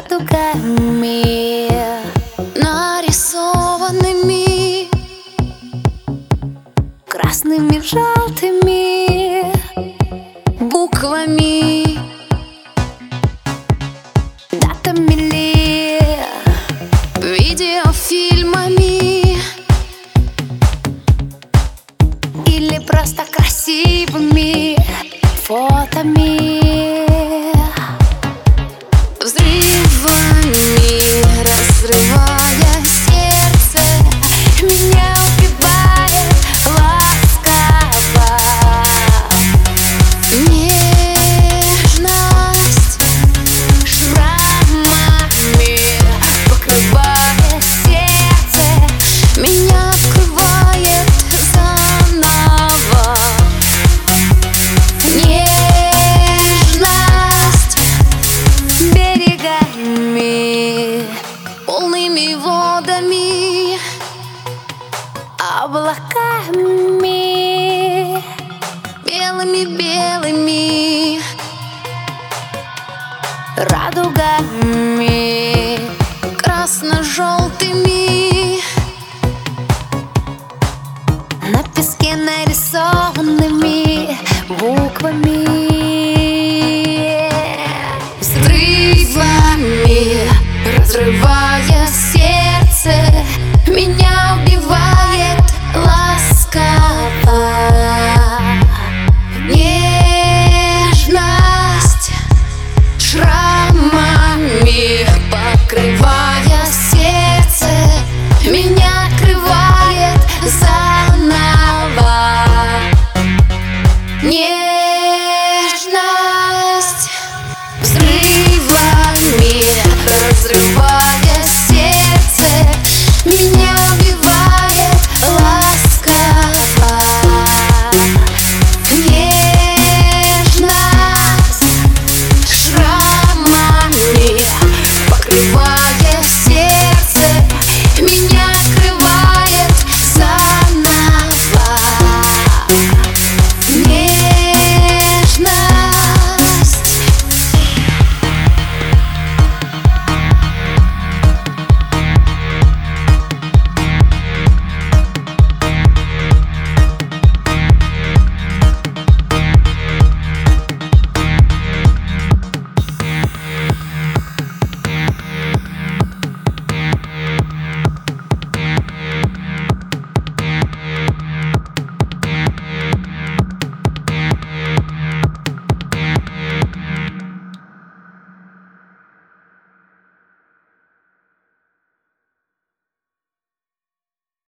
радугами нарисованными, красными, желтыми буквами, датами ли, видеофильмами или просто красивыми фотами. Взрывами, разрывая сердце, меня убивает ласково. Нежность шрамами покрывает сердце, меня открывает заново. Полными водами, облаками, белыми-белыми радугами, красно-желтыми, на песке нарисованными буквами. Взрывами, разрывая сердце, меня убивает ласково. Нежность шрамами покрывая сердце, меня открывает заново. Нежность взрывами, разрывая сердце, меня убивает ласково. Нежность шрамами покрывает